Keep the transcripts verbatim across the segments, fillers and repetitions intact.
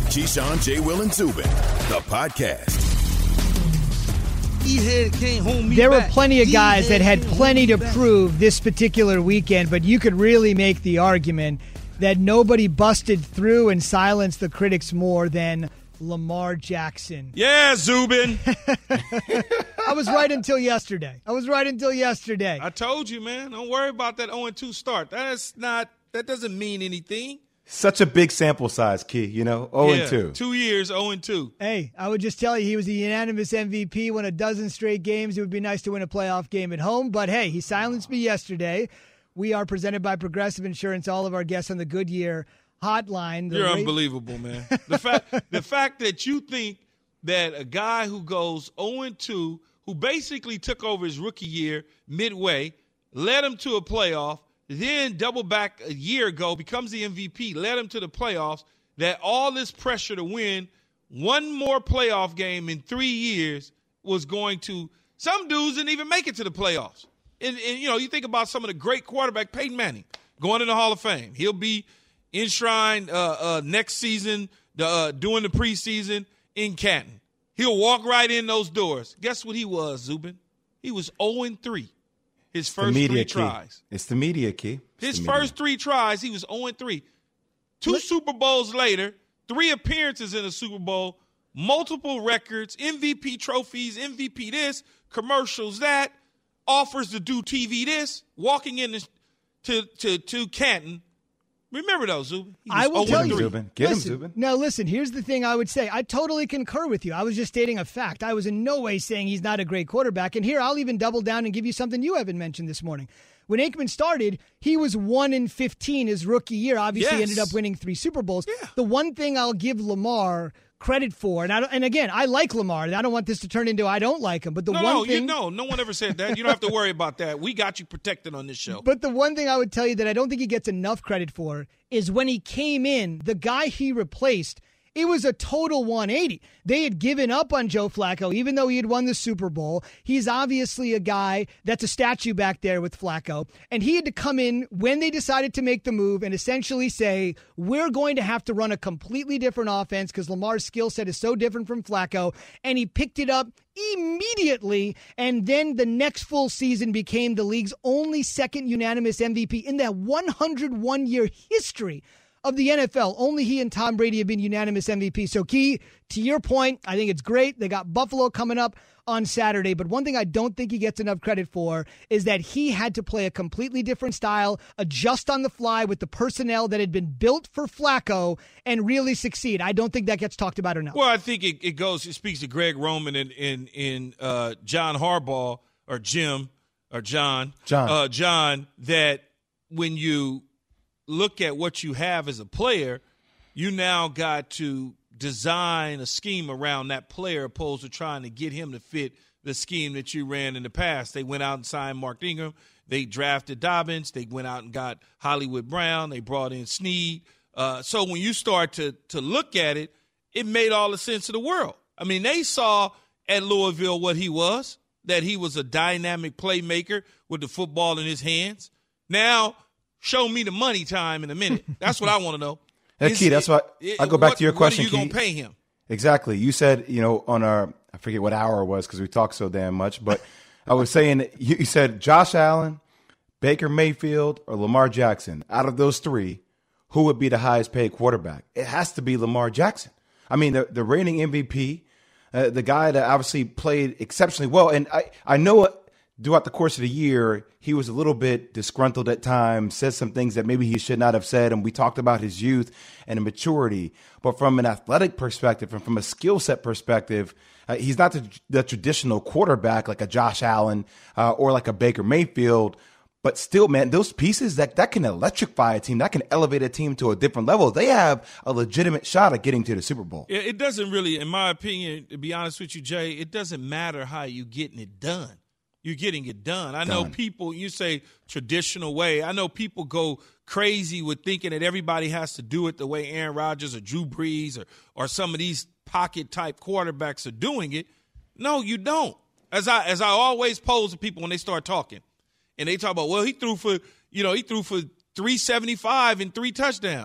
Keyshawn, J. Will, and Zubin, the podcast. There were plenty of guys that had plenty to prove this particular weekend, but you could really make the argument that nobody busted through and silenced the critics more than Lamar Jackson. Yeah, Zubin. I was right until yesterday. I was right until yesterday. I told you, man. Don't worry about that oh and two start. That's not. That doesn't mean anything. Such a big sample size, Key, you know, oh and two. Yeah, two years, oh and two. Hey, I would just tell you he was the unanimous M V P, won a dozen straight games. It would be nice to win a playoff game at home. But, hey, he silenced me yesterday. We are presented by Progressive Insurance, all of our guests on the Goodyear hotline. You're rate- unbelievable, man. The fact the fact that you think that a guy who goes oh and two, who basically took over his rookie year midway, led him to a playoff, then double back a year ago, becomes the M V P, led him to the playoffs, that all this pressure to win one more playoff game in three years was going to – some dudes didn't even make it to the playoffs. And, and, you know, you think about some of the great quarterback, Peyton Manning, going in the Hall of Fame. He'll be enshrined uh, uh, next season, the, uh, during the preseason in Canton. He'll walk right in those doors. Guess what he was, Zubin? He was oh and three. His first three key. tries. It's the media, Key. It's His media. first three tries, he was oh and three. Two Let- Super Bowls later, three appearances in a Super Bowl, multiple records, M V P trophies, M V P this, commercials that, offers to do T V this, walking in to, to, to, to Canton. Remember those, Zubin? I will tell you. Zubin. Get listen, him, Zubin. No, listen, here's the thing I would say. I totally concur with you. I was just stating a fact. I was in no way saying he's not a great quarterback. And here, I'll even double down and give you something you haven't mentioned this morning. When Aikman started, he was one in fifteen his rookie year. Obviously, yes. ended up winning three Super Bowls. Yeah. The one thing I'll give Lamar credit for, and I don't, and again, I like Lamar. I don't want this to turn into I don't like him. But the no, one no, thing, you, no, no one ever said that. You don't have to worry about that. We got you protected on this show. But the one thing I would tell you that I don't think he gets enough credit for is when he came in, the guy he replaced, it was a total one eighty. They had given up on Joe Flacco, even though he had won the Super Bowl. He's obviously a guy that's a statue back there with Flacco. And he had to come in when they decided to make the move and essentially say, we're going to have to run a completely different offense because Lamar's skill set is so different from Flacco. And he picked it up immediately. And then the next full season became the league's only second unanimous M V P in that one hundred one year history of the N F L. Only he and Tom Brady have been unanimous M V P. So, Key, to your point, I think it's great. They got Buffalo coming up on Saturday. But one thing I don't think he gets enough credit for is that he had to play a completely different style, adjust on the fly with the personnel that had been built for Flacco, and really succeed. I don't think that gets talked about enough. Well, I think it, it goes, it speaks to Greg Roman and, and, and uh, John Harbaugh, or Jim, or John. John. Uh, John, that when you look at what you have as a player, you now got to design a scheme around that player opposed to trying to get him to fit the scheme that you ran in the past. They went out and signed Mark Ingram. They drafted Dobbins. They went out and got Hollywood Brown. They brought in Snead. Uh, so when you start to to look at it, it made all the sense in the world. I mean, they saw at Louisville what he was, that he was a dynamic playmaker with the football in his hands. Now, show me the money time in a minute. That's what I want to know. That Key, that's why I go back what, to your question. What are you Key. going to pay him? Exactly. You said, you know, on our, I forget what hour it was because we talked so damn much, but I was saying, you, you said Josh Allen, Baker Mayfield, or Lamar Jackson. Out of those three, who would be the highest paid quarterback? It has to be Lamar Jackson. I mean, the, the reigning M V P, uh, the guy that obviously played exceptionally well. And I, I know it, throughout the course of the year, he was a little bit disgruntled at times, said some things that maybe he should not have said, and we talked about his youth and maturity. But from an athletic perspective and from a skill set perspective, uh, he's not the, the traditional quarterback like a Josh Allen uh, or like a Baker Mayfield. But still, man, those pieces, that, that can electrify a team, that can elevate a team to a different level. They have a legitimate shot at getting to the Super Bowl. It doesn't really, in my opinion, to be honest with you, Jay, it doesn't matter how you're getting it done. You're getting it done. I know done. people, you say traditional way. I know people go crazy with thinking that everybody has to do it the way Aaron Rodgers or Drew Brees or, or some of these pocket-type quarterbacks are doing it. No, you don't. As I as I always pose to people when they start talking, and they talk about, well, he threw for, you know, he threw for three seventy-five and three touchdowns.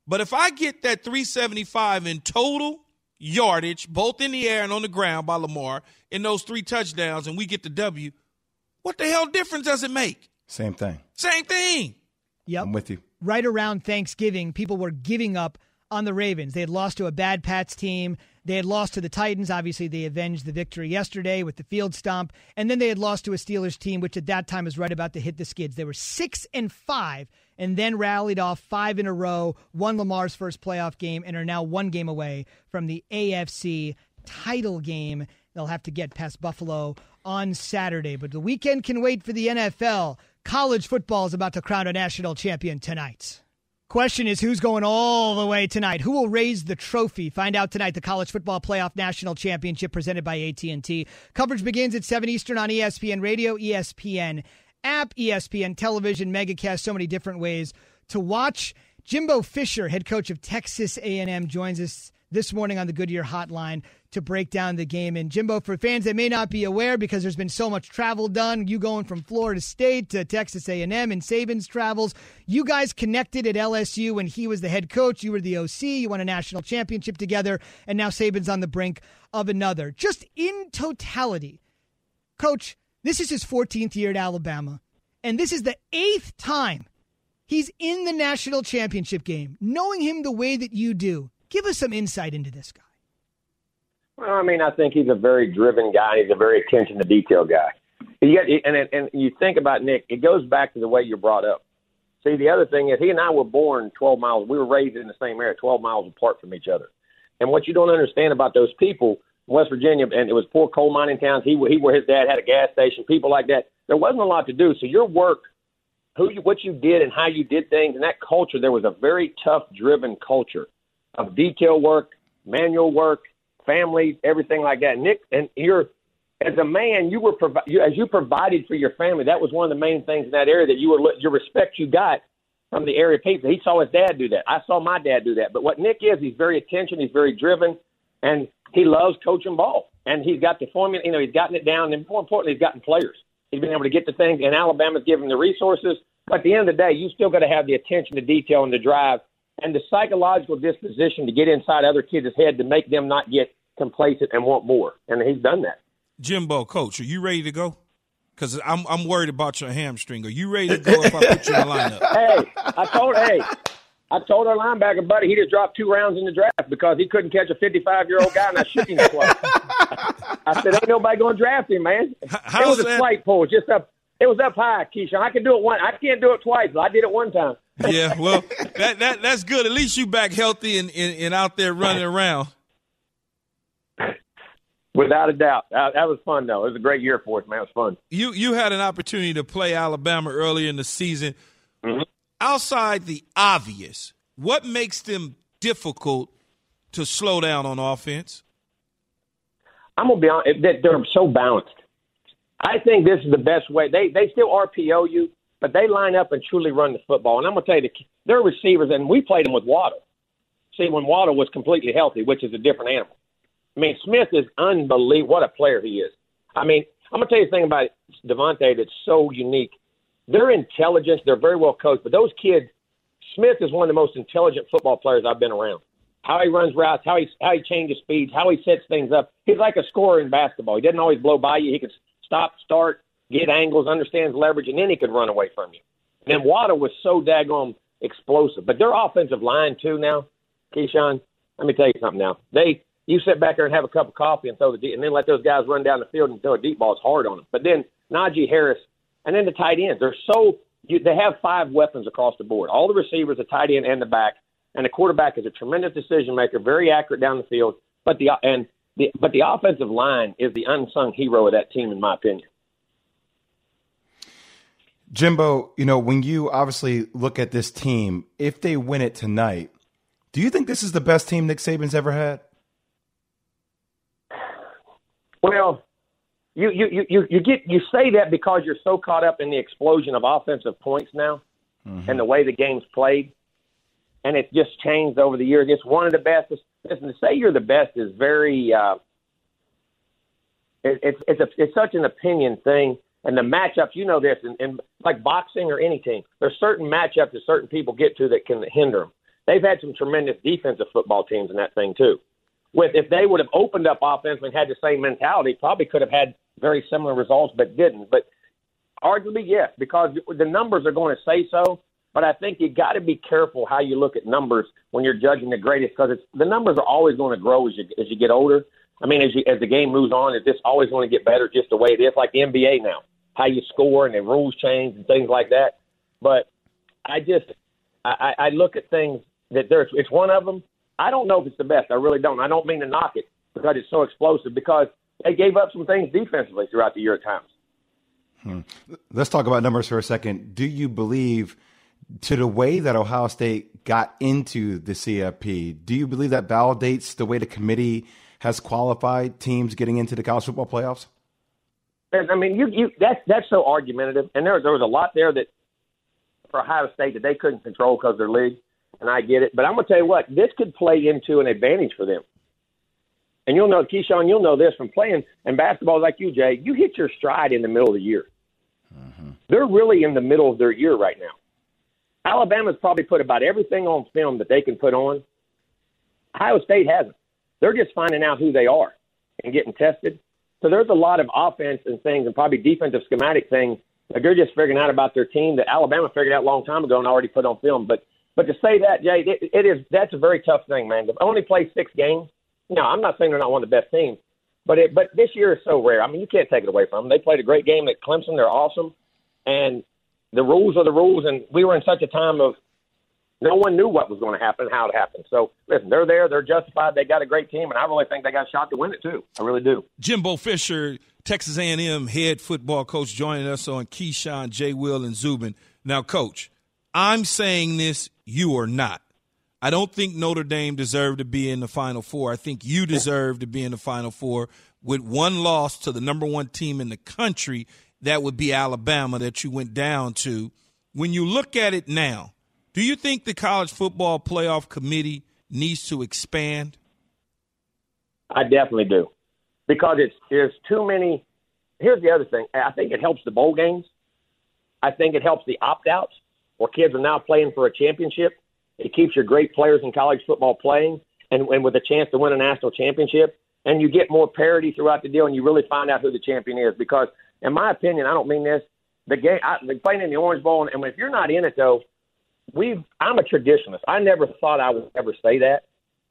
But if I get that three seventy-five in total yardage, both in the air and on the ground by Lamar, in those three touchdowns, and we get the W, what the hell difference does it make? Same thing. Same thing. Yep. I'm with you. Right around Thanksgiving, people were giving up on the Ravens. They had lost to a bad Pats team. They had lost to the Titans. Obviously, they avenged the victory yesterday with the field stomp. And then they had lost to a Steelers team, which at that time was right about to hit the skids. They were six and five and then rallied off five in a row, won Lamar's first playoff game, and are now one game away from the A F C title game. They'll have to get past Buffalo on Saturday. But the weekend can wait for the N F L. College football is about to crown a national champion tonight. Question is, who's going all the way tonight? Who will raise the trophy? Find out tonight. The College Football Playoff National Championship presented by A T and T. Coverage begins at seven Eastern on E S P N Radio, E S P N app, E S P N Television, Megacast, so many different ways to watch. Jimbo Fisher, head coach of Texas A and M, joins us this morning on the Goodyear Hotline to break down the game. And Jimbo, for fans that may not be aware, because there's been so much travel done, you going from Florida State to Texas A and M and Saban's travels, you guys connected at L S U when he was the head coach. You were the O C. You won a national championship together, and now Saban's on the brink of another. Just in totality, Coach, this is his fourteenth year at Alabama, and this is the eighth time he's in the national championship game. Knowing him the way that you do, give us some insight into this guy. Well, I mean, I think he's a very driven guy. He's a very attention-to-detail guy. You get, and, and you think about Nick, it goes back to the way you're brought up. See, the other thing is he and I were born twelve miles. We were raised in the same area, twelve miles apart from each other. And what you don't understand about those people in West Virginia, and it was poor coal mining towns, he, he where his dad had a gas station, people like that, there wasn't a lot to do. So your work, who you, what you did and how you did things, and that culture, there was a very tough, driven culture of detail work, manual work, families, everything like that. Nick, and you're, as a man, you were provi- you, as you provided for your family. That was one of the main things in that area that you were your respect you got from the area people. He saw his dad do that. I saw my dad do that. But what Nick is, he's very attention. He's very driven, and he loves coaching ball. And he's got the formula. You know, he's gotten it down. And more importantly, he's gotten players. He's been able to get the things. And Alabama's given him the resources. But at the end of the day, you still got to have the attention to detail and the drive and the psychological disposition to get inside other kids' head to make them not get complacent and want more. And he's done that. Jimbo, Coach, are you ready to go? Because I'm I'm worried about your hamstring. Are you ready to go if I put you in the lineup? Hey, I told hey, I told our linebacker buddy he just dropped two rounds in the draft because he couldn't catch a fifty-five-year-old guy, and I shook him twice. I said, ain't nobody going to draft him, man. How's it was a that? slight pull, just up. It was up high, Keyshawn. I can do it one. I can't do it twice, but I did it one time. Yeah, well, that that that's good. At least you back healthy and, and, and out there running around. Without a doubt. That, that was fun, though. It was a great year for us, man. It was fun. You you had an opportunity to play Alabama earlier in the season. Mm-hmm. Outside the obvious, what makes them difficult to slow down on offense? I'm going to be honest. They're, they're so balanced. I think this is the best way. They they still R P O you, but they line up and truly run the football. And I'm going to tell you, their receivers, and we played them with Waddle. See, when Waddle was completely healthy, which is a different animal. I mean, Smith is unbelievable. What a player he is. I mean, I'm going to tell you the thing about Devontae that's so unique. They're intelligent. They're very well coached. But those kids, Smith is one of the most intelligent football players I've been around. How he runs routes, how he how he changes speeds, how he sets things up. He's like a scorer in basketball. He doesn't always blow by you. He can stop, start, get angles, understands leverage, and then he could run away from you. And then Waddle was so daggone explosive. But their offensive line, too, now, Keyshawn, let me tell you something now. They – You sit back there and have a cup of coffee and throw the deep, and then let those guys run down the field and throw a deep ball. It's hard on them. But then Najee Harris, and then the tight ends. They're so you, they have five weapons across the board. All the receivers, the tight end, and the back, and the quarterback is a tremendous decision maker, very accurate down the field. But the and the but the offensive line is the unsung hero of that team, in my opinion. Jimbo, you know, when you obviously look at this team, if they win it tonight, do you think this is the best team Nick Saban's ever had? Well, you, you, you, you get you say that because you're so caught up in the explosion of offensive points now mm-hmm. and the way the game's played, and it's just changed over the years. It's one of the best. Listen, to say you're the best is very uh, it, it's it's a, it's such an opinion thing, and the matchups. You know this, and, and like boxing or any team, there's certain matchups that certain people get to that can hinder them. they've had some tremendous defensive football teams in that thing too. With if they would have opened up offense and had the same mentality, probably could have had very similar results, but didn't. But arguably, yes, because the numbers are going to say so. But I think you got to be careful how you look at numbers when you're judging the greatest, because it's the numbers are always going to grow as you as you get older. I mean, as you as the game moves on, it's just always going to get better, just the way it is, like the N B A now, how you score and the rules change and things like that. But I just I, I look at things that there's it's one of them. I don't know if it's the best. I really don't. I don't mean to knock it because it's so explosive, because they gave up some things defensively throughout the year at times. Hmm. Let's talk about numbers for a second. Do you believe, to the way that Ohio State got into the C F P, do you believe that validates the way the committee has qualified teams getting into the college football playoffs? I mean, you, you that's that's so argumentative, and there there was a lot there that for Ohio State that they couldn't control because of their league, and I get it. But I'm gonna tell you what, this could play into an advantage for them. And you'll know, Keyshawn, you'll know this from playing in basketball like you, Jay. You hit your stride in the middle of the year. Mm-hmm. They're really in the middle of their year right now. Alabama's probably put about everything on film that they can put on. Ohio State hasn't. They're just finding out who they are and getting tested. So there's a lot of offense and things and probably defensive schematic things that they're just figuring out about their team that Alabama figured out a long time ago and already put on film. But but to say that, Jay, it, it is that's a very tough thing, man. They've only played six games. No, I'm not saying they're not one of the best teams, but it, but this year is so rare. I mean, you can't take it away from them. They played a great game at Clemson. They're awesome. And the rules are the rules, and we were in such a time of no one knew what was going to happen, how it happened. So, listen, they're there. They're justified. They got a great team, and I really think they got a shot to win it, too. I really do. Jimbo Fisher, Texas A and M head football coach, joining us on Keyshawn, J. Will, and Zubin. Now, Coach, I'm saying this, you are not. I don't think Notre Dame deserved to be in the Final Four. I think you deserve to be in the Final Four. With one loss to the number one team in the country, that would be Alabama that you went down to. When you look at it now, do you think the College Football Playoff Committee needs to expand? I definitely do, because it's there's too many. Here's the other thing. I think it helps the bowl games. I think it helps the opt-outs, where kids are now playing for a championship. It keeps your great players in college football playing and, and with a chance to win a national championship. And you get more parity throughout the deal, and you really find out who the champion is. Because, in my opinion, I don't mean this, the game, I, the playing in the Orange Bowl, and, and if you're not in it, though, we've. I'm a traditionalist. I never thought I would ever say that.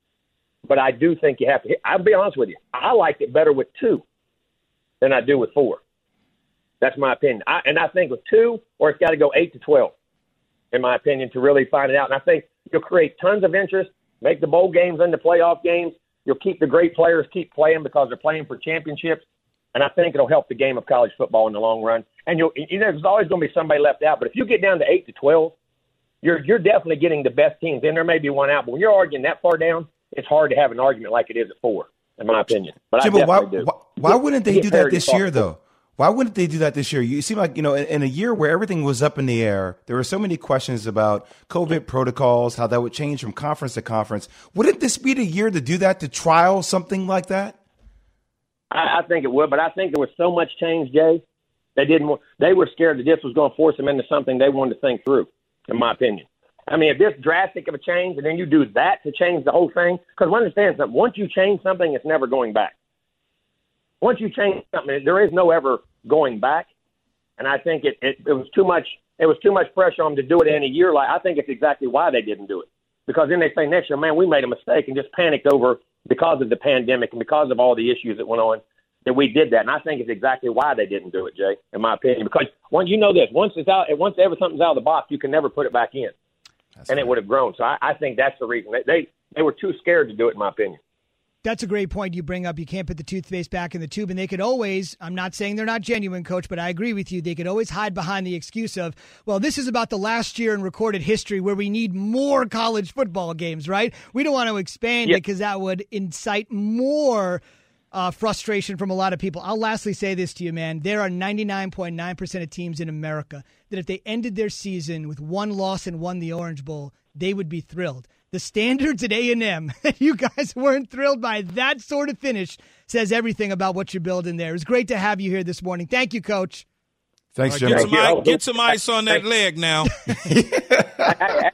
But I do think you have to. I'll be honest with you. I liked it better with two than I do with four. That's my opinion. I, and I think with two, or it's got to go eight to twelve, in my opinion, to really find it out. And I think you'll create tons of interest, make the bowl games and the playoff games. You'll keep the great players keep playing because they're playing for championships. And I think it'll help the game of college football in the long run. And you'll, you know, there's always going to be somebody left out. But if you get down to eight to twelve, you're you're definitely getting the best teams in. There may be one out. But when you're arguing that far down, it's hard to have an argument like it is at four, in my opinion. But Jim, I why, definitely do. Why, why wouldn't they do that this year, though? Why wouldn't they do that this year? You seem like, you know, in, in a year where everything was up in the air, there were so many questions about COVID protocols, how that would change from conference to conference. Wouldn't this be the year to do that, to trial something like that? I, I think it would, but I think there was so much change, Jay. They didn't. They were scared that this was going to force them into something they wanted to think through, in my opinion. I mean, if this drastic of a change, and then you do that to change the whole thing, because understand something, once you change something, it's never going back. Once you change something, there is no ever going back. And I think it, it, it was too much. It was too much pressure on them to do it in a year. Like I think it's exactly why they didn't do it, because then they say next year, man, we made a mistake and just panicked over because of the pandemic and because of all the issues that went on that we did that. And I think it's exactly why they didn't do it, Jay, in my opinion. Because once you know this, once it's out, once ever something's out of the box, you can never put it back in, that's and right. It would have grown. So I, I think that's the reason they, they they were too scared to do it, in my opinion. That's a great point you bring up. You can't put the toothpaste back in the tube. And they could always, I'm not saying they're not genuine, Coach, but I agree with you. They could always hide behind the excuse of, well, this is about the last year in recorded history where we need more college football games, right? We don't want to expand yep. it because that would incite more uh, frustration from a lot of people. I'll lastly say this to you, man. There are ninety-nine point nine percent of teams in America that if they ended their season with one loss and won the Orange Bowl, they would be thrilled. The standards at A and M, you guys weren't thrilled by that sort of finish, says everything about what you're building there. It was great to have you here this morning. Thank you, Coach. Thanks, right, Jim. get, Thank some ice, get some ice on that leg now. I, I,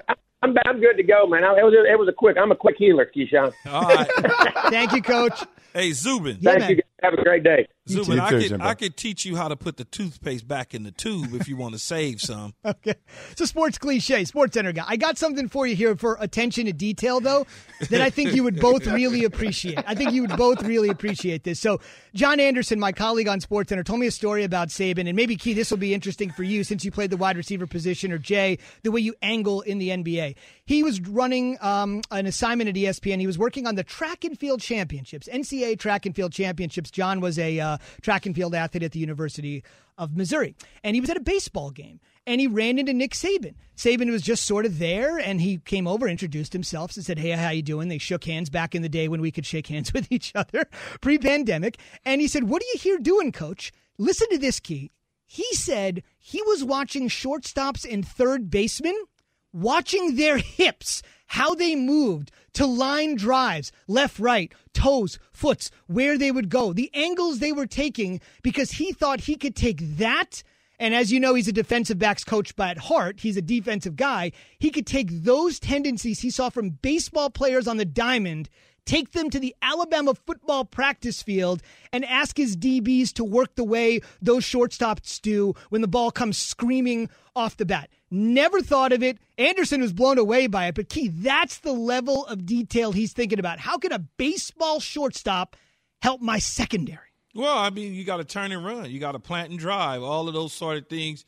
I'm I'm good to go, man. I, it was a, it was a quick. I'm a quick healer, Keyshawn. All right. Thank you, Coach. Hey, Zubin. Yeah, Thank man. you. Guys. Have a great day. Zubin, I too, could Jimbo. I could teach you how to put the toothpaste back in the tube if you want to save some. Okay. It's a sports cliche, Sports Center guy. I got something for you here for attention to detail, though, that I think you would both really appreciate. I think you would both really appreciate this. So, John Anderson, my colleague on Sports Center, told me a story about Saban, and maybe, Key, this will be interesting for you since you played the wide receiver position, or Jay, the way you angle in the N B A. He was running um, an assignment at E S P N. He was working on the track and field championships, N C double A track and field championships. John was a uh, track and field athlete at the University of Missouri, and he was at a baseball game, and he ran into Nick Saban. Saban was just sort of there, and he came over, introduced himself, and said, "Hey, how you doing?" They shook hands back in the day when we could shake hands with each other, pre-pandemic. And he said, "What are you here doing, Coach?" Listen to this, Key. He said he was watching shortstops and third basemen, watching their hips, how they moved to line drives, left, right, toes, foots, where they would go, the angles they were taking, because he thought he could take that. And as you know, he's a defensive backs coach, but at heart, he's a defensive guy. He could take those tendencies he saw from baseball players on the diamond, take them to the Alabama football practice field, and ask his D Bs to work the way those shortstops do when the ball comes screaming off the bat. Never thought of it. Anderson was blown away by it. But, Key, that's the level of detail he's thinking about. How can a baseball shortstop help my secondary? Well, I mean, you got to turn and run. You got to plant and drive. All of those sort of things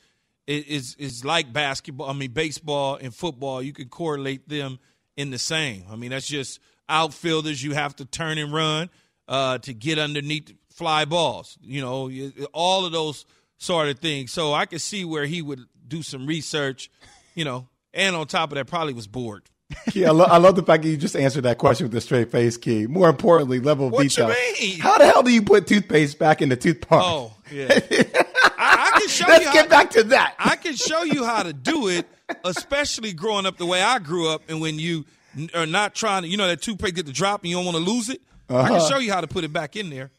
is is like basketball. I mean, baseball and football, you can correlate them in the same. I mean, that's just outfielders. You have to turn and run uh, to get underneath fly balls. You know, all of those sort of things. So I could see where he would do some research, you know, and on top of that, probably was bored. Key, I, lo- I love the fact that you just answered that question with a straight face, Key. More importantly, level of What detail. you mean? How the hell do you put toothpaste back in the toothbrush? Oh, yeah. I, I can show Let's you get how, back to that. I can show you how to do it, especially growing up the way I grew up, and when you n- are not trying to, you know, that toothpaste get the drop and you don't want to lose it. Uh-huh. I can show you how to put it back in there.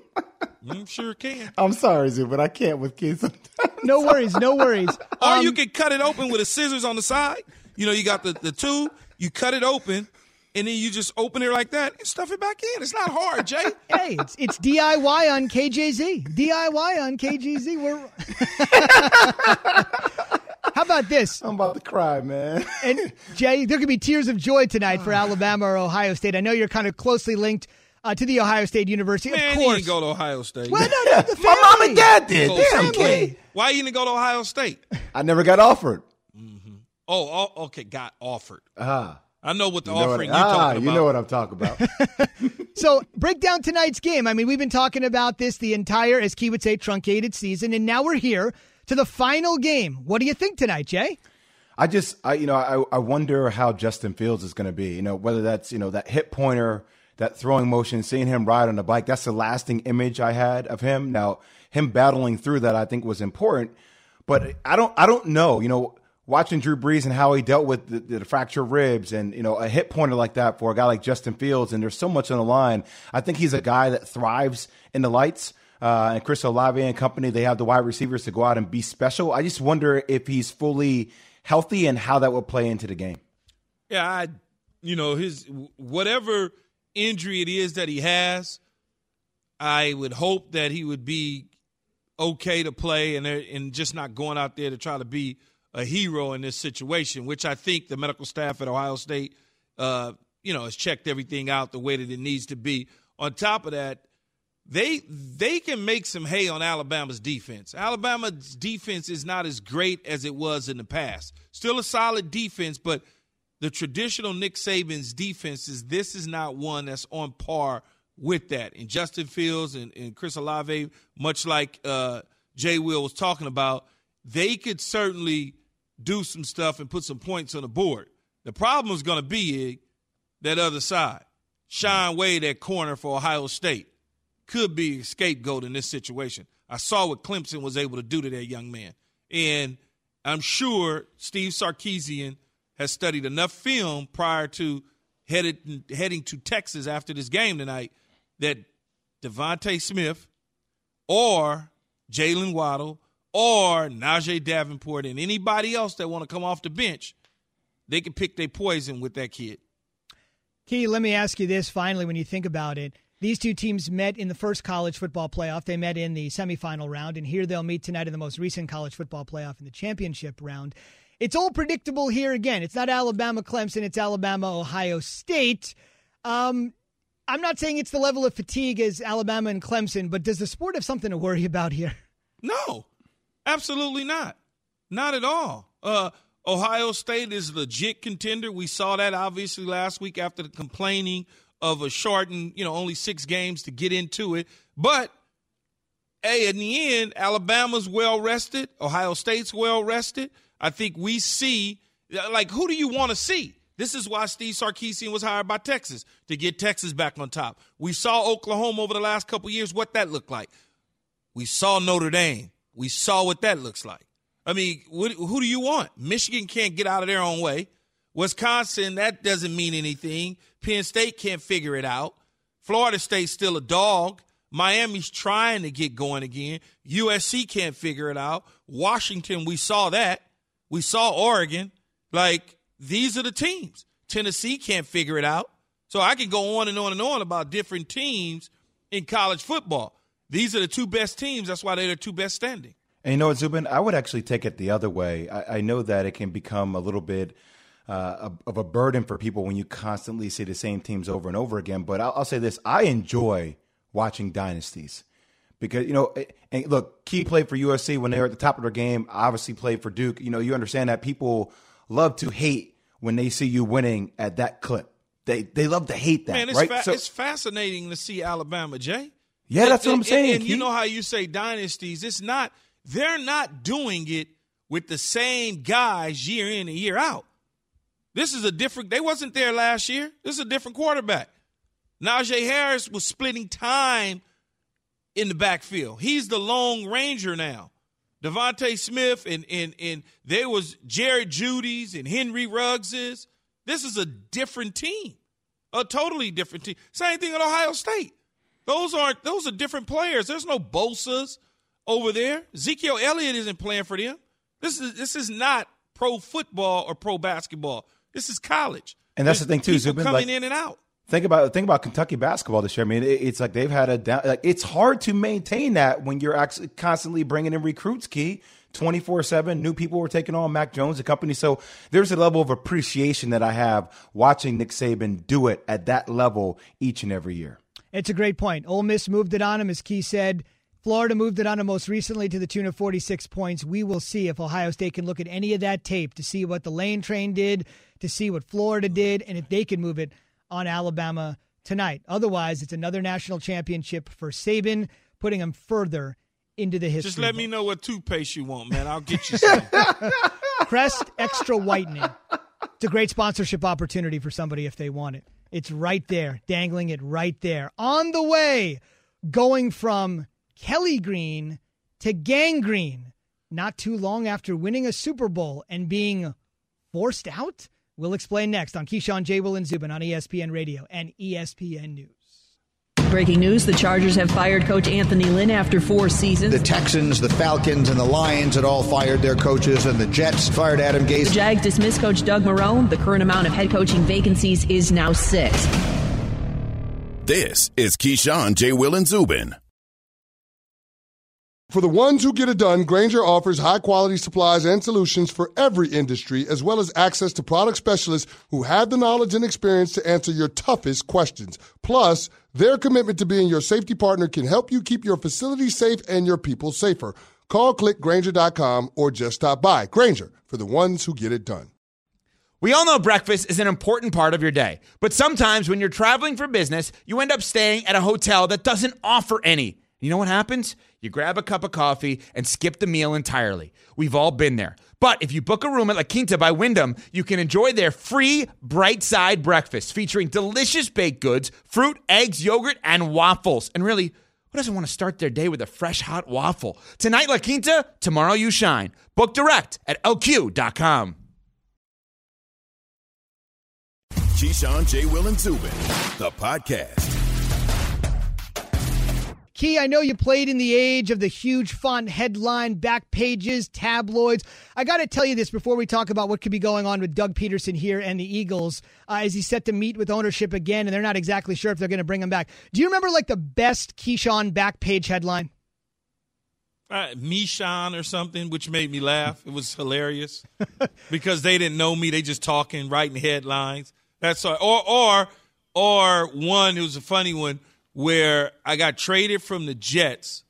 You sure can. I'm sorry, Zoo, but I can't with kids sometimes. No worries, no worries. Or Um, you can cut it open with a scissors on the side. You know, you got the, the tube, you cut it open, and then you just open it like that and stuff it back in. It's not hard, Jay. Hey, it's it's D I Y on K J Z. D I Y on K J Z. We're How about this? I'm about to cry, man. And Jay, there could be tears of joy tonight for Alabama or Ohio State. I know you're kind of closely linked uh, to the Ohio State University. Man, of he course. didn't go to Ohio State. Well, no, no, the My mom family. and dad did. Oh, Damn, family. Key. Why you didn't go to Ohio State? I never got offered. Oh, oh okay, got offered. Ah, I know what the you know offering what, you're ah, talking you about. know what I'm talking about. So break down tonight's game. I mean, we've been talking about this the entire, as Key would say, truncated season, and now we're here to the final game. What do you think tonight, Jay? I just, I, you know, I, I wonder how Justin Fields is going to be. You know, whether that's, you know, that hip pointer, that throwing motion, seeing him ride on the bike. That's the lasting image I had of him. Now, him battling through that, I think, was important. But I don't, I don't know. You know, watching Drew Brees and how he dealt with the, the fractured ribs and, you know, a hip pointer like that for a guy like Justin Fields, and there's so much on the line. I think he's a guy that thrives in the lights. Uh, and Chris Olave and company, they have the wide receivers to go out and be special. I just wonder if he's fully healthy and how that will play into the game. Yeah, I, you know, his whatever injury it is that he has, I would hope that he would be okay to play and and just not going out there to try to be a hero in this situation, which I think the medical staff at Ohio State, uh, you know, has checked everything out the way that it needs to be. On top of that, they they can make some hay on Alabama's defense. Alabama's defense is not as great as it was in the past. Still a solid defense, but the traditional Nick Saban's defense is this is not one that's on par with that. And Justin Fields and, and Chris Olave, much like uh, Jay Will was talking about, they could certainly do some stuff and put some points on the board. The problem is going to be that other side. Sean Wade at corner for Ohio State could be a scapegoat in this situation. I saw what Clemson was able to do to that young man. And I'm sure Steve Sarkisian has studied enough film prior to headed, heading to Texas after this game tonight that Devontae Smith or Jalen Waddle or Najee Davenport and anybody else that want to come off the bench, they can pick their poison with that kid. Key, let me ask you this finally when you think about it. These two teams met in the first college football playoff. They met in the semifinal round, and here they'll meet tonight in the most recent college football playoff in the championship round. It's all predictable here again. It's not Alabama-Clemson. It's Alabama-Ohio State. Um, I'm not saying it's the level of fatigue as Alabama and Clemson, but does the sport have something to worry about here? No, absolutely not. Not at all. Uh, Ohio State is a legit contender. We saw that obviously last week after the complaining of a shortened, you know, only six games to get into it. But, hey, in the end, Alabama's well-rested. Ohio State's well-rested. I think we see, like, who do you want to see? This is why Steve Sarkisian was hired by Texas, to get Texas back on top. We saw Oklahoma over the last couple of years, what that looked like. We saw Notre Dame. We saw what that looks like. I mean, what, who do you want? Michigan can't get out of their own way. Wisconsin, that doesn't mean anything. Penn State can't figure it out. Florida State's still a dog. Miami's trying to get going again. U S C can't figure it out. Washington, we saw that. We saw Oregon. Like, these are the teams. Tennessee can't figure it out. So I can go on and on and on about different teams in college football. These are the two best teams. That's why they're the two best standing. And you know what, Zubin? I would actually take it the other way. I, I know that it can become a little bit uh, of a burden for people when you constantly see the same teams over and over again. But I'll, I'll say this. I enjoy watching dynasties because, you know, and look, Key played for U S C when they were at the top of their game, obviously played for Duke. You know, you understand that people love to hate when they see you winning at that clip. They they love to hate that, Man, it's right? Fa- so, it's fascinating to see Alabama, Jay. Yeah, that's and, what I'm saying. And, and Key. you know how you say dynasties. It's not – they're not doing it with the same guys year in and year out. This is a different – they wasn't there last year. This is a different quarterback. Najee Harris was splitting time in the backfield. He's the Lone Ranger now. Devontae Smith and, and, and there was Jared Judy's and Henry Ruggs's. This is a different team, a totally different team. Same thing at Ohio State. Those aren't those are different players. There's no Bosa's over there. Ezekiel Elliott isn't playing for them. This is this is not pro football or pro basketball. This is college. And that's There's the thing too, Zubin. coming Like, in and out. Think about think about Kentucky basketball this year. I mean, it, it's like they've had a down. Like, it's hard to maintain that when you're actually constantly bringing in recruits. Key twenty-four seven, new people were taking on Mac Jones, the company. So there's a level of appreciation that I have watching Nick Saban do it at that level each and every year. It's a great point. Ole Miss moved it on him, as Key said. Florida moved it on him most recently to the tune of forty-six points. We will see if Ohio State can look at any of that tape to see what the Lane Train did, to see what Florida did, and if they can move it on Alabama tonight. Otherwise, it's another national championship for Saban, putting him further into the history. Just let me know what toothpaste you want, man. I'll get you some. Crest Extra Whitening. It's a great sponsorship opportunity for somebody if they want it. It's right there, dangling it right there. On the way, going from Kelly Green to Gangrene, not too long after winning a Super Bowl and being forced out? We'll explain next on Keyshawn, J. Will, and Zubin on E S P N Radio and E S P N News. Breaking news, the Chargers have fired Coach Anthony Lynn after four seasons. The Texans, the Falcons, and the Lions had all fired their coaches, and the Jets fired Adam Gase. The Jags dismissed Coach Doug Marrone. The current amount of head coaching vacancies is now six. This is Keyshawn, J. Will, and Zubin. For the ones who get it done, Grainger offers high-quality supplies and solutions for every industry, as well as access to product specialists who have the knowledge and experience to answer your toughest questions. Plus, their commitment to being your safety partner can help you keep your facility safe and your people safer. Call, click Grainger dot com, or just stop by. Grainger, for the ones who get it done. We all know breakfast is an important part of your day, but sometimes when you're traveling for business, you end up staying at a hotel that doesn't offer any. You know what happens? You grab a cup of coffee and skip the meal entirely. We've all been there. But if you book a room at La Quinta by Wyndham, you can enjoy their free Bright Side breakfast featuring delicious baked goods, fruit, eggs, yogurt, and waffles. And really, who doesn't want to start their day with a fresh, hot waffle? Tonight, La Quinta, tomorrow you shine. Book direct at L Q dot com. Keyshawn, J. Will, and Zubin, the podcast. Key, I know you played in the age of the huge font headline, back pages, tabloids. I got to tell you this before we talk about what could be going on with Doug Peterson here and the Eagles uh, as he's set to meet with ownership again, and they're not exactly sure if they're going to bring him back. Do you remember like the best Keyshawn back page headline? Uh, Meeshawn or something, which made me laugh. It was hilarious because they didn't know me. They just talking, writing headlines. That's all. Or, or, or one, it was a funny one, where I got traded from the Jets,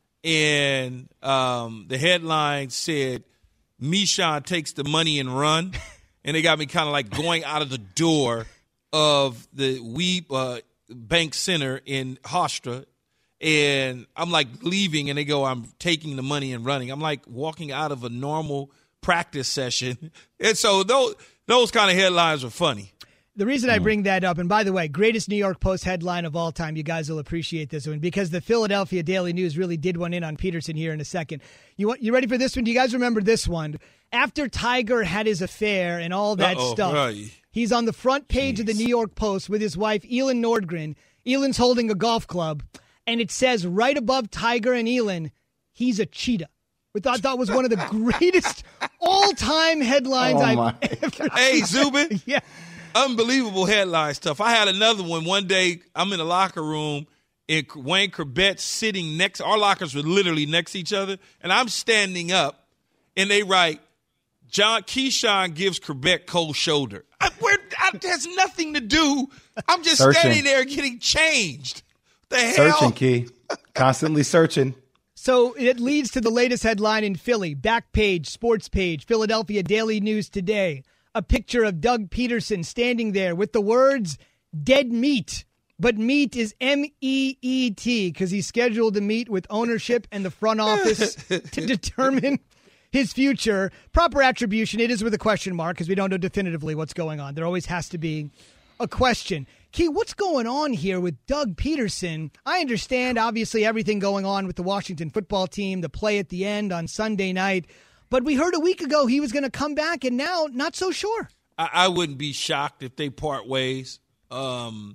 and um, the headline said, Meeshawn takes the money and run, and they got me kind of like going out of the door of the Weeb uh, Bank Center in Hofstra, and I'm like leaving, and they go, I'm taking the money and running. I'm like walking out of a normal practice session, and so those, those kind of headlines are funny. The reason I bring that up, and by the way, greatest New York Post headline of all time, you guys will appreciate this one, because the Philadelphia Daily News really did one in on Peterson here in a second. You want, you ready for this one? Do you guys remember this one? After Tiger had his affair and all that Uh-oh, stuff, right. He's on the front page Jeez. of the New York Post with his wife, Elin Nordgren. Elin's holding a golf club, and it says right above Tiger and Elin, he's a cheetah. Which I thought was one of the greatest all-time headlines Oh, I've my ever Hey, seen. Zubin. Yeah. Unbelievable headline stuff. I had another one. One day, I'm in the locker room, and Wayne Corbett sitting next. Our lockers were literally next to each other, and I'm standing up, and they write, John Keyshawn gives Corbett cold shoulder. I, we're, I, it has nothing to do. I'm just Searching. standing there getting changed. The hell? Searching, Key. Constantly searching. So it leads to the latest headline in Philly. Back page, sports page, Philadelphia Daily News today. A picture of Doug Peterson standing there with the words, dead meat. But meat is M E E T because he's scheduled to meet with ownership and the front office to determine his future. Proper attribution, it is with a question mark because we don't know definitively what's going on. There always has to be a question. Key, what's going on here with Doug Peterson? I understand, obviously, everything going on with the Washington football team, the play at the end on Sunday night. But we heard a week ago he was going to come back, and now not so sure. I, I wouldn't be shocked if they part ways. Um,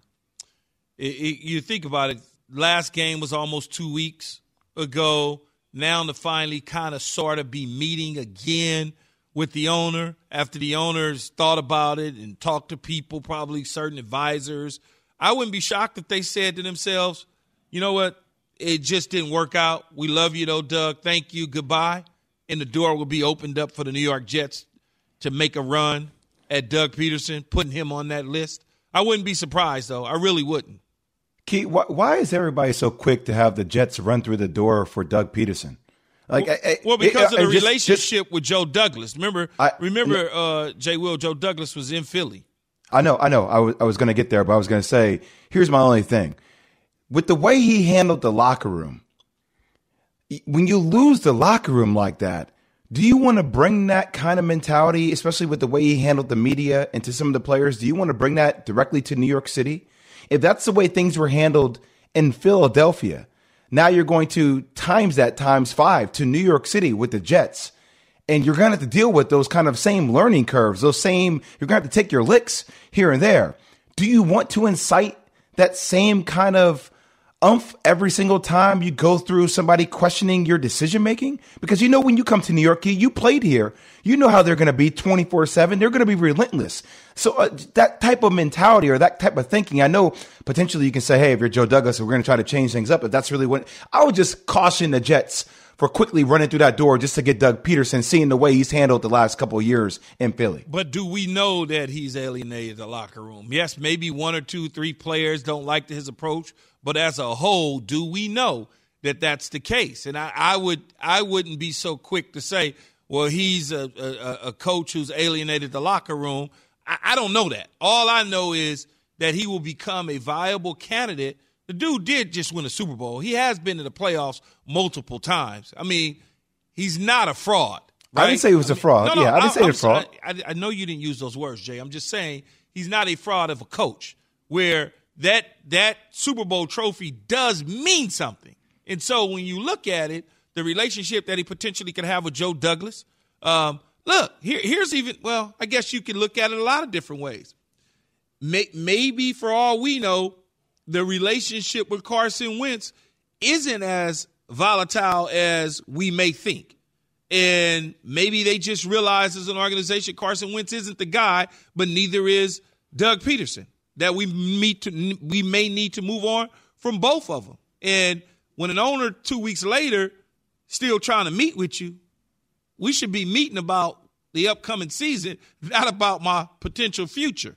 it, it, you think about it, last game was almost two weeks ago. Now to finally kind of sort of be meeting again with the owner after the owners thought about it and talked to people, probably certain advisors. I wouldn't be shocked if they said to themselves, you know what, it just didn't work out. We love you, though, Doug. Thank you. Goodbye. And the door will be opened up for the New York Jets to make a run at Doug Peterson, putting him on that list. I wouldn't be surprised, though. I really wouldn't. Key, why, why is everybody so quick to have the Jets run through the door for Doug Peterson? Like, well, I, well because it, of the just, relationship just, with Joe Douglas. Remember, I, remember, uh, Jay Will, Joe Douglas was in Philly. I know, I know. I was, I was going to get there, but I was going to say, here's my only thing. With the way he handled the locker room, when you lose the locker room like that, do you want to bring that kind of mentality, especially with the way he handled the media and to some of the players? Do you want to bring that directly to New York City? If that's the way things were handled in Philadelphia, now you're going to times that times five to New York City with the Jets. And you're going to have to deal with those kind of same learning curves, those same, you're going to have to take your licks here and there. Do you want to incite that same kind of umph every single time you go through somebody questioning your decision making? Because you know, when you come to New York, you played here, you know how they're going to be twenty-four seven. They're going to be relentless. So uh, that type of mentality or that type of thinking, I know potentially you can say, hey, if you're Joe Douglas, we're going to try to change things up. But that's really what I would just caution the Jets for quickly running through that door just to get Doug Peterson, seeing the way he's handled the last couple of years in Philly. But do we know that he's alienated the locker room? Yes, maybe one or two, three players don't like his approach, but as a whole, do we know that that's the case? And I, I would, I wouldn't be so quick to say, well, he's a, a, a coach who's alienated the locker room. I, I don't know that. All I know is that he will become a viable candidate. The dude did just win a Super Bowl. He has been to the playoffs multiple times. I mean, he's not a fraud. Right? I didn't say he was I a fraud. Mean, no, no, yeah, I didn't I, say he was a fraud. I, I know you didn't use those words, Jay. I'm just saying he's not a fraud of a coach where that that Super Bowl trophy does mean something. And so when you look at it, the relationship that he potentially could have with Joe Douglas, um, look, here, here's even, well, I guess you can look at it a lot of different ways. May, maybe for all we know, the relationship with Carson Wentz isn't as volatile as we may think. And maybe they just realize as an organization Carson Wentz isn't the guy, but neither is Doug Peterson, that we meet to, we may need to move on from both of them. And when an owner two weeks later still trying to meet with you, we should be meeting about the upcoming season, not about my potential future.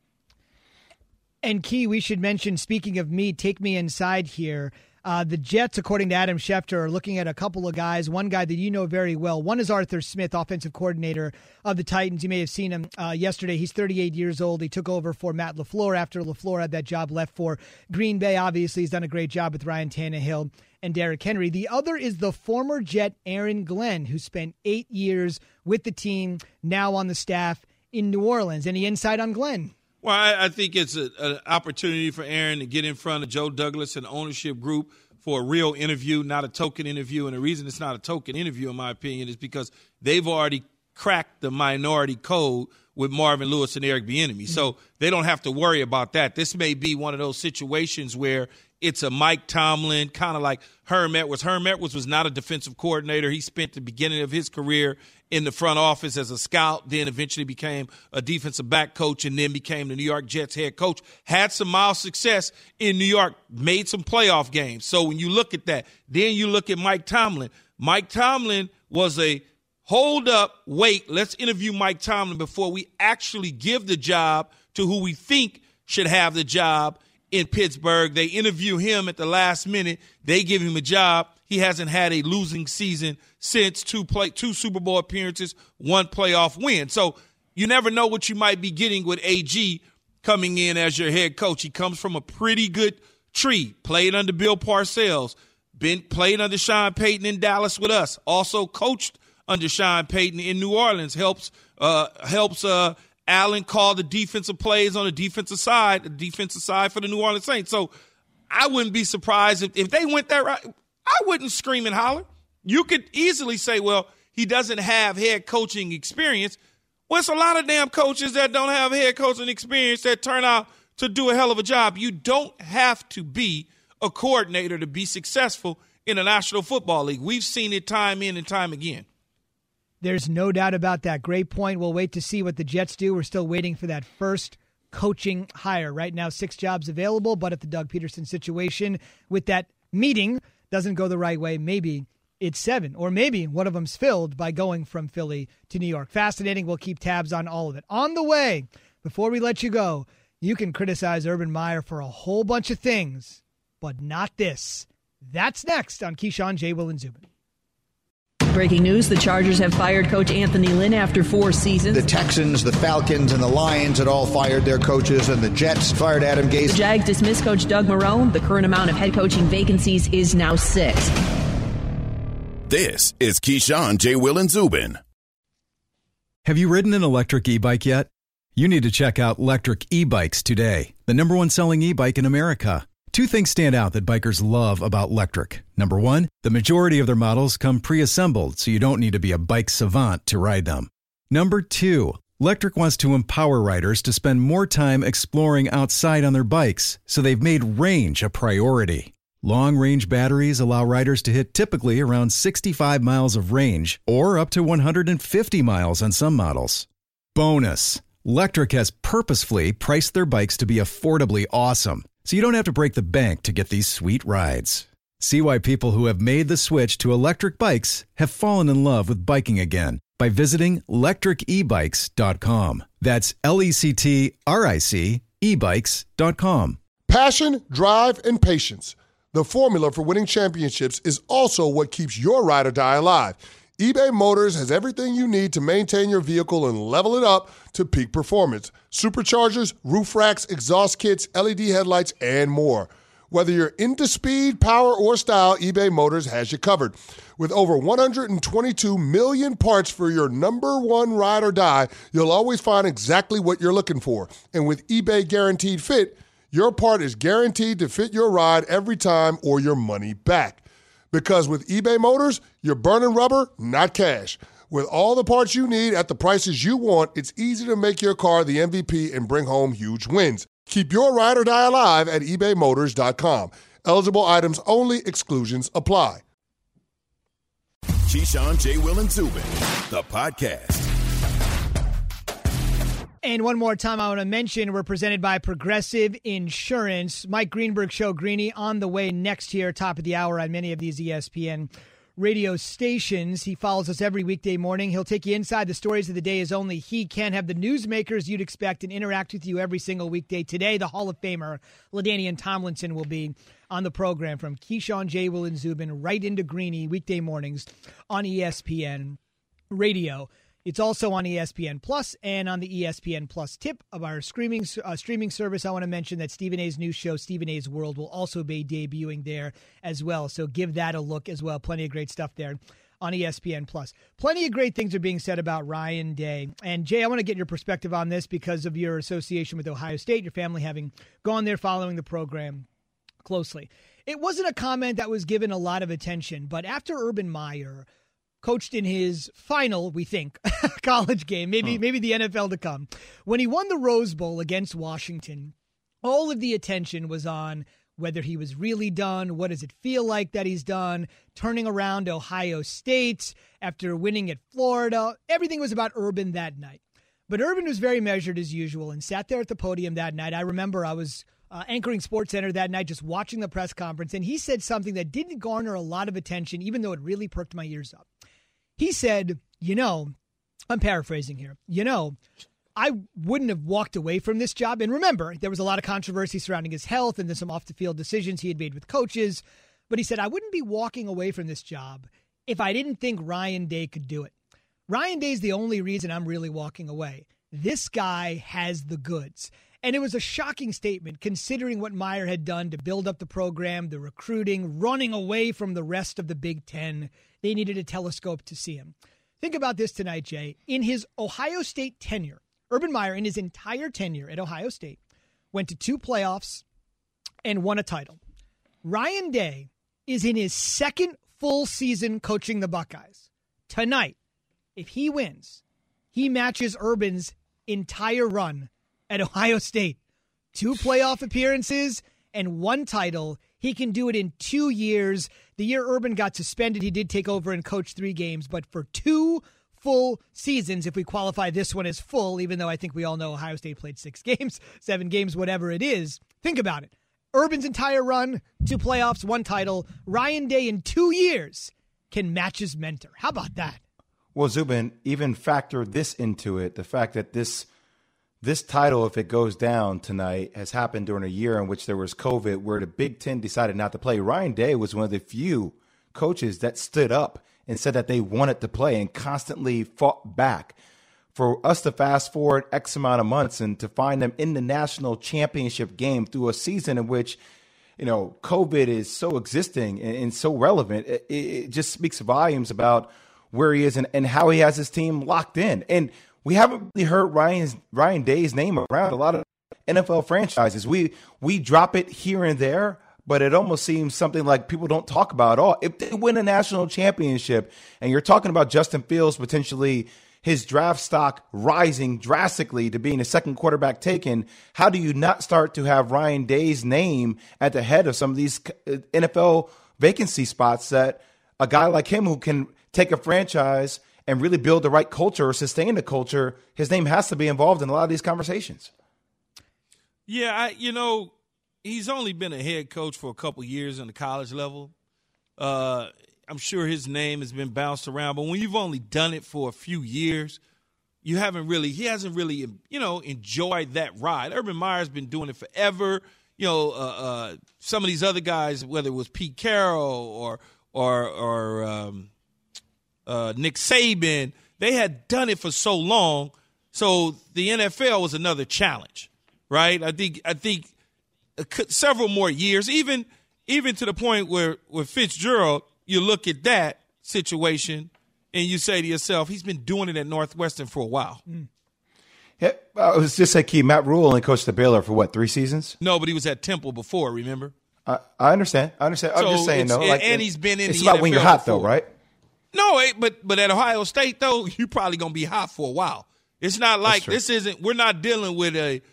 And Key, we should mention, speaking of me, take me inside here. Uh, the Jets, according to Adam Schefter, are looking at a couple of guys. One guy that you know very well. One is Arthur Smith, offensive coordinator of the Titans. You may have seen him uh, yesterday. He's thirty-eight years old. He took over for Matt LaFleur after LaFleur had that job left for Green Bay. Obviously, he's done a great job with Ryan Tannehill and Derrick Henry. The other is the former Jet Aaron Glenn, who spent eight years with the team, now on the staff in New Orleans. Any insight on Glenn? Well, I, I think it's a, an opportunity for Aaron to get in front of Joe Douglas and the ownership group for a real interview, not a token interview. And the reason it's not a token interview, in my opinion, is because they've already cracked the minority code with Marvin Lewis and Eric Bieniemy. Mm-hmm. So they don't have to worry about that. This may be one of those situations where it's a Mike Tomlin, kind of like Herm Edwards. Herm Edwards was not a defensive coordinator. He spent the beginning of his career in the front office as a scout, then eventually became a defensive back coach, and then became the New York Jets head coach. Had some mild success in New York, made some playoff games. So when you look at that, then you look at Mike Tomlin. Mike Tomlin was a hold up, wait, let's interview Mike Tomlin before we actually give the job to who we think should have the job in Pittsburgh. They interview him at the last minute. They give him a job. He hasn't had a losing season since two play, two Super Bowl appearances, one playoff win. So you never know what you might be getting with A G coming in as your head coach. He comes from a pretty good tree, played under Bill Parcells, been played under Sean Payton in Dallas with us, also coached under Sean Payton in New Orleans, helps uh, helps uh, Allen call the defensive plays on the defensive side, the defensive side for the New Orleans Saints. So I wouldn't be surprised if, if they went that right. I wouldn't scream and holler. You could easily say, well, he doesn't have head coaching experience. Well, it's a lot of damn coaches that don't have head coaching experience that turn out to do a hell of a job. You don't have to be a coordinator to be successful in the National Football League. We've seen it time in and time again. There's no doubt about that. Great point. We'll wait to see what the Jets do. We're still waiting for that first coaching hire. Right now, six jobs available, but if the Doug Peterson situation with that meeting doesn't go the right way, maybe it's seven, or maybe one of them's filled by going from Philly to New York. Fascinating. We'll keep tabs on all of it. On the way, before we let you go, you can criticize Urban Meyer for a whole bunch of things, but not this. That's next on Keyshawn, J. Will, and Zubin. Breaking news, the Chargers have fired Coach Anthony Lynn after four seasons. The Texans, the Falcons, and the Lions had all fired their coaches, and the Jets fired Adam Gase. The Jags dismissed Coach Doug Marrone. The current amount of head coaching vacancies is now six. This is Keyshawn, J. Will, and Zubin. Have you ridden an electric e-bike yet? You need to check out Lectric E-Bikes today, the number one selling e-bike in America. Two things stand out that bikers love about Lectric. Number one, the majority of their models come pre-assembled, so you don't need to be a bike savant to ride them. Number two, Lectric wants to empower riders to spend more time exploring outside on their bikes, so they've made range a priority. Long-range batteries allow riders to hit typically around sixty-five miles of range, or up to one hundred fifty miles on some models. Bonus, Lectric has purposefully priced their bikes to be affordably awesome, so you don't have to break the bank to get these sweet rides. See why people who have made the switch to electric bikes have fallen in love with biking again by visiting lectric e bikes dot com. That's L E C T R I C e bikes dot com. Passion, drive, and patience. The formula for winning championships is also what keeps your ride or die alive. eBay Motors has everything you need to maintain your vehicle and level it up to peak performance. Superchargers, roof racks, exhaust kits, L E D headlights, and more. Whether you're into speed, power, or style, eBay Motors has you covered. With over one hundred twenty-two million parts for your number one ride or die, you'll always find exactly what you're looking for. And with eBay Guaranteed Fit, your part is guaranteed to fit your ride every time or your money back. Because with eBay Motors, you're burning rubber, not cash. With all the parts you need at the prices you want, it's easy to make your car the M V P and bring home huge wins. Keep your ride or die alive at ebay motors dot com. Eligible items only. Exclusions apply. Keyshawn, J. Will, and Zubin, the podcast. And one more time, I want to mention we're presented by Progressive Insurance. Mike Greenberg Show, Greeny, on the way next here, top of the hour on many of these E S P N radio stations. He follows us every weekday morning. He'll take you inside the stories of the day as only he can, have the newsmakers you'd expect, and interact with you every single weekday. Today, the Hall of Famer, LaDainian Tomlinson, will be on the program from Keyshawn, J. Will, and Zubin right into Greeny weekday mornings on E S P N Radio. It's also on E S P N Plus and on the E S P N Plus tip of our streaming uh, streaming service. I want to mention that Stephen A's new show, Stephen A's World, will also be debuting there as well. So give that a look as well. Plenty of great stuff there on E S P N Plus. Plenty of great things are being said about Ryan Day. And Jay, I want to get your perspective on this because of your association with Ohio State, your family having gone there following the program closely. It wasn't a comment that was given a lot of attention, but after Urban Meyer coached in his final, we think, college game, maybe huh. maybe the N F L to come, when he won the Rose Bowl against Washington, all of the attention was on whether he was really done, what does it feel like that he's done, turning around Ohio State after winning at Florida. Everything was about Urban that night. But Urban was very measured as usual and sat there at the podium that night. I remember I was uh, anchoring SportsCenter that night, just watching the press conference, and he said something that didn't garner a lot of attention, even though it really perked my ears up. He said, you know, I'm paraphrasing here, you know, I wouldn't have walked away from this job. And remember, there was a lot of controversy surrounding his health and then some off-the-field decisions he had made with coaches. But he said, I wouldn't be walking away from this job if I didn't think Ryan Day could do it. Ryan Day is the only reason I'm really walking away. This guy has the goods. And it was a shocking statement considering what Meyer had done to build up the program, the recruiting, running away from the rest of the Big Ten. They needed a telescope to see him. Think about this tonight, Jay. In his Ohio State tenure, Urban Meyer, in his entire tenure at Ohio State, went to two playoffs and won a title. Ryan Day is in his second full season coaching the Buckeyes. Tonight, if he wins, he matches Urban's entire run at Ohio State. Two playoff appearances and one title. He can do it in two years. The year Urban got suspended, he did take over and coach three games. But for two full seasons, if we qualify this one as full, even though I think we all know Ohio State played six games, seven games, whatever it is, think about it. Urban's entire run, two playoffs, one title. Ryan Day in two years can match his mentor. How about that? Well, Zubin, even factor this into it, the fact that this This title, if it goes down tonight, has happened during a year in which there was COVID, where the Big Ten decided not to play. Ryan Day was one of the few coaches that stood up and said that they wanted to play and constantly fought back. For us to fast forward X amount of months and to find them in the national championship game through a season in which, you know, COVID is so existing and, and so relevant, it, it just speaks volumes about where he is and, and how he has his team locked in. And we haven't really heard Ryan's, Ryan Day's name around a lot of N F L franchises. We we drop it here and there, but it almost seems something like people don't talk about at all. If they win a national championship and you're talking about Justin Fields potentially his draft stock rising drastically to being the second quarterback taken, how do you not start to have Ryan Day's name at the head of some of these N F L vacancy spots that a guy like him who can take a franchise and really build the right culture or sustain the culture, his name has to be involved in a lot of these conversations. Yeah, I, you know, he's only been a head coach for a couple years on the college level. Uh, I'm sure his name has been bounced around, but when you've only done it for a few years, you haven't really, he hasn't really, you know, enjoyed that ride. Urban Meyer's been doing it forever. You know, uh, uh, some of these other guys, whether it was Pete Carroll or, or, or, um, Uh, Nick Saban, they had done it for so long, so the N F L was another challenge, right? I think I think several more years, even even to the point where with Fitzgerald, you look at that situation and you say to yourself, he's been doing it at Northwestern for a while. Mm. Yeah, I was just saying, key. Matt Rule only coached the Baylor for what, three seasons? No, but he was at Temple before. Remember? I, I understand. I understand. So I'm just saying though, like, like, and he's been in. It's the about N F L when you're hot, before. though, right? No, but but at Ohio State though, you're probably gonna be hot for a while. It's not like this isn't. We're not dealing with a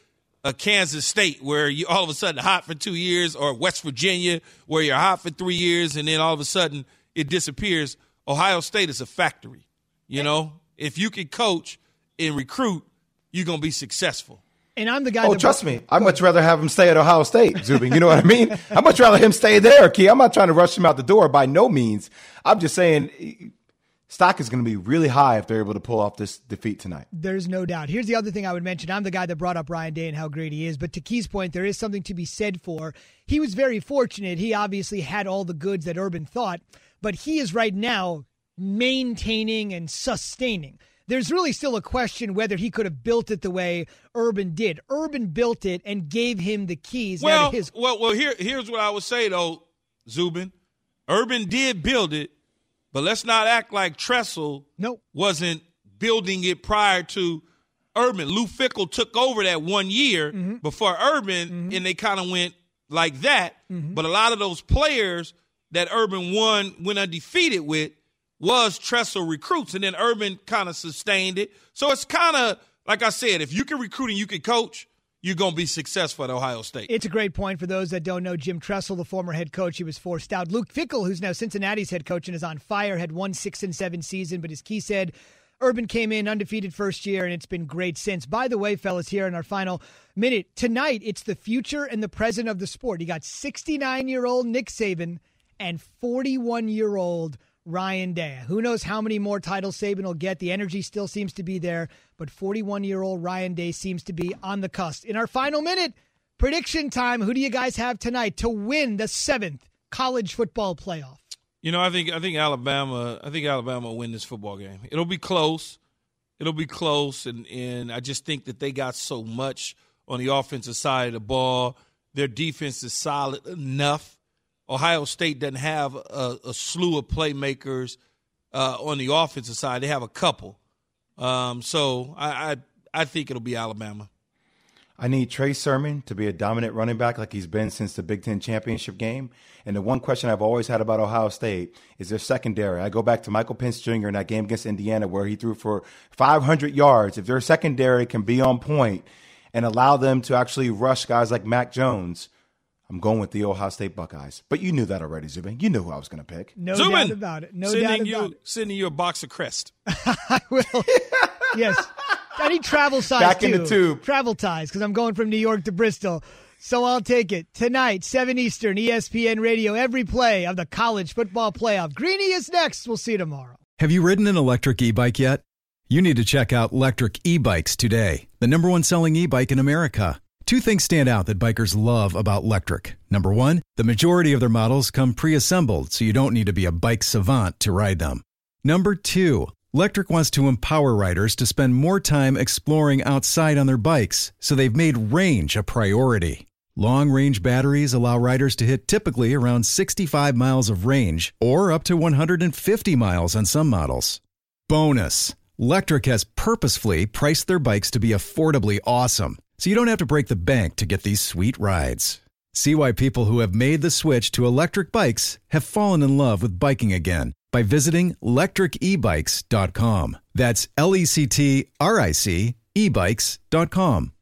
a Kansas State where you all of a sudden hot for two years, or West Virginia where you're hot for three years and then all of a sudden it disappears. Ohio State is a factory. You know, if you can coach and recruit, you're going to be successful. And I'm the guy. Oh, that trust me. I'd much rather have him stay at Ohio State, Zubin. You know what I mean? I'd much rather him stay there, Key. I'm not trying to rush him out the door by no means. I'm just saying stock is going to be really high if they're able to pull off this defeat tonight. There's no doubt. Here's the other thing I would mention. I'm the guy that brought up Ryan Day and how great he is. But to Key's point, there is something to be said for. He was very fortunate. He obviously had all the goods that Urban thought. But he is right now maintaining and sustaining. There's really still a question whether he could have built it the way Urban did. Urban built it and gave him the keys. Well, now to his- well, well. Here, here's what I would say though, Zubin. Urban did build it, but let's not act like Tressel nope. wasn't building it prior to Urban. Lou Fickell took over that one year mm-hmm. before Urban, mm-hmm. and they kind of went like that. Mm-hmm. But a lot of those players that Urban won, went undefeated with, was Tressel recruits, and then Urban kind of sustained it. So it's kind of, like I said, if you can recruit and you can coach, you're going to be successful at Ohio State. It's a great point for those that don't know. Jim Tressel, the former head coach, he was forced out. Luke Fickell, who's now Cincinnati's head coach and is on fire, had won six and seven season, but as Key said, Urban came in undefeated first year, and it's been great since. By the way, fellas, here in our final minute, tonight it's the future and the present of the sport. You got sixty-nine-year-old Nick Saban and forty-one-year-old Ryan Day. Who knows how many more titles Saban will get? The energy still seems to be there, but forty-one-year-old Ryan Day seems to be on the cusp. In our final minute, prediction time. Who do you guys have tonight to win the seventh college football playoff? You know, I think I think Alabama. I think Alabama will win this football game. It'll be close. It'll be close, and and I just think that they got so much on the offensive side of the ball. Their defense is solid enough. Ohio State doesn't have a, a slew of playmakers uh, on the offensive side. They have a couple. Um, so I, I I think it'll be Alabama. I need Trey Sermon to be a dominant running back like he's been since the Big Ten championship game. And the one question I've always had about Ohio State is their secondary. I go back to Michael Penix Junior in that game against Indiana where he threw for five hundred yards. If their secondary can be on point and allow them to actually rush guys like Mac Jones, I'm going with the Ohio State Buckeyes. But you knew that already, Zubin. You knew who I was going to pick. No Zubin, doubt about it. No sending doubt you, about it. Sending you a box of Crest. I will. Yes. I need travel size, Back too. in the tube. Travel ties, because I'm going from New York to Bristol. So I'll take it. Tonight, seven Eastern, E S P N Radio, every play of the college football playoff. Greeny is next. We'll see you tomorrow. Have you ridden an electric e-bike yet? You need to check out Lectric E-Bikes today, the number one selling e-bike in America. Two things stand out that bikers love about Lectric. Number one, the majority of their models come pre-assembled, so you don't need to be a bike savant to ride them. Number two, Lectric wants to empower riders to spend more time exploring outside on their bikes, so they've made range a priority. Long-range batteries allow riders to hit typically around sixty-five miles of range, or up to one hundred fifty miles on some models. Bonus, Lectric has purposefully priced their bikes to be affordably awesome, so you don't have to break the bank to get these sweet rides. See why people who have made the switch to electric bikes have fallen in love with biking again by visiting lectric e bikes dot com. That's L E C T R I C e bikes dot com.